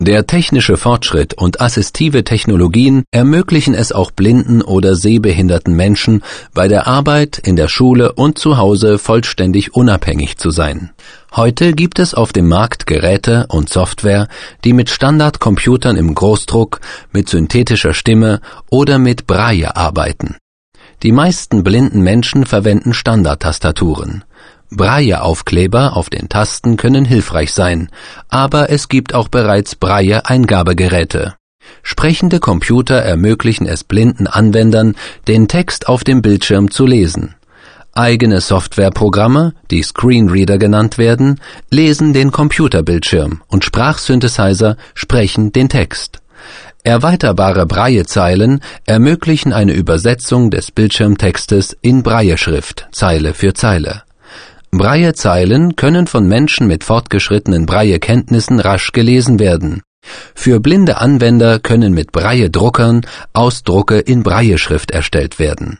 Der technische Fortschritt und assistive Technologien ermöglichen es auch blinden oder sehbehinderten Menschen, bei der Arbeit, in der Schule und zu Hause vollständig unabhängig zu sein. Heute gibt es auf dem Markt Geräte und Software, die mit Standardcomputern im Großdruck, mit synthetischer Stimme oder mit Braille arbeiten. Die meisten blinden Menschen verwenden Standardtastaturen. Braille-Aufkleber auf den Tasten können hilfreich sein, aber es gibt auch bereits Braille-Eingabegeräte. Sprechende Computer ermöglichen es blinden Anwendern, den Text auf dem Bildschirm zu lesen. Eigene Softwareprogramme, die Screenreader genannt werden, lesen den Computerbildschirm und Sprachsynthesizer sprechen den Text. Erweiterbare Braillezeilen ermöglichen eine Übersetzung des Bildschirmtextes in Brailleschrift, Zeile für Zeile. Braillezeilen können von Menschen mit fortgeschrittenen Braillekenntnissen rasch gelesen werden. Für blinde Anwender können mit Braille-Druckern Ausdrucke in Brailleschrift erstellt werden.